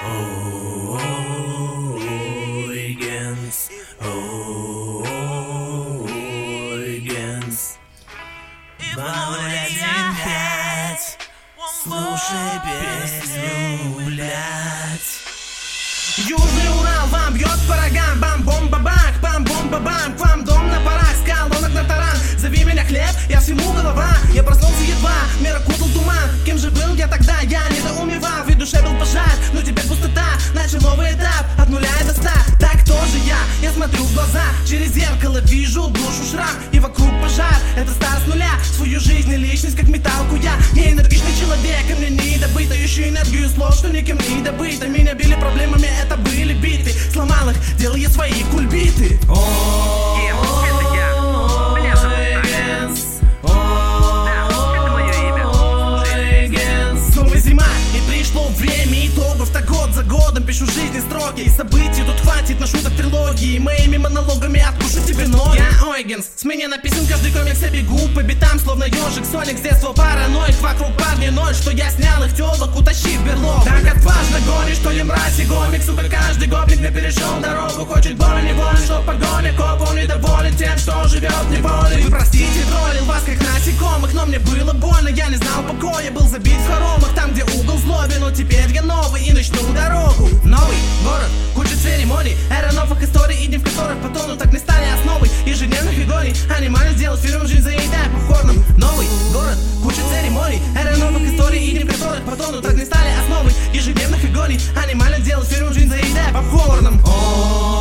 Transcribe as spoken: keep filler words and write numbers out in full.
Хулиганс, хулиганс. два ноль один пять. Слушай песню, блядь. Южный Урал вам бьет по рогам, бам-бом-ба-бак, бам-бом-ба-бам. К вам дом на парах, с колонок на таран. Зови меня хлеб, я всему голова. Я проснулся едва, мир окутал туман. Кем же был я тогда, я недоумевал. В душе был пожар, но теперь пустота. Начал новый этап, от нуля до ста. Так кто же я? Я смотрю в глаза, через зеркало вижу душу шрам. И вокруг пожар, это старт с нуля. Свою жизнь и личность, как металку я. Не энергичный человек, и мне не добыто. Ищу энергию слов, что никем не добыто. Меня били проблемами, это были биты. Сломал их, делая свои кульбиты. Время итогов, так год за годом пишу жизни строки. И событий тут хватит на шуток трилогии. Моими монологами откушу тебе ноги. Я Ойгенс, с меня написан каждый комикс. Я бегу по битам, словно ежик. Соник с детства параноик. Вокруг парни ноль, что я снял их телок, утащив в берлогу. Так отважно гонишь, что ли мразь и гомик. Сука, каждый гопник мне перешел дорогу. Хочет боль, неволен, что погоня. Коп, он недоволен тем, что живет в неволе. Вы простите, троллил вас как насекомых. Но мне было больно, я не знал покоя. Был забит в хоромах, там где угол злобен. Но теперь я новый и начну дорогу. Новый город, куча церемоний, эра новых историй, и дни, в которых потонут, так не стали основой ежедневных игоний. Анимально сделал фильм, жизнь заедая попкорном. Новый город, куча церемоний, эра новых историй, и дни, в которых потонут, так не стали основой ежедневных игоний. Анимально сделал фильм, жизнь заедая попкорном.